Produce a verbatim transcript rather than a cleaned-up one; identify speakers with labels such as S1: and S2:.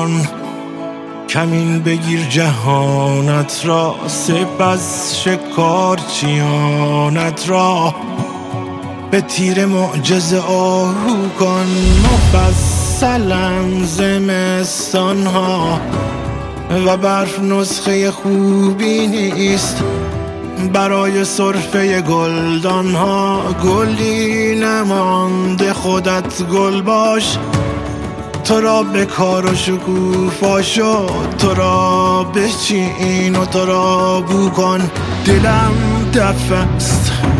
S1: کن، کمین بگیر جهانت را، سپس شکار چیانت را. به تیر معجزه آهو کن، مفصلا زمستان ها و برف نسخه خوبی نیست برای سرفه گلدان ها. گلی نمانده خودت گل باش، تو را به کار و شکوفا شد، تو را بچین و تو را بو کن. دلم دفع است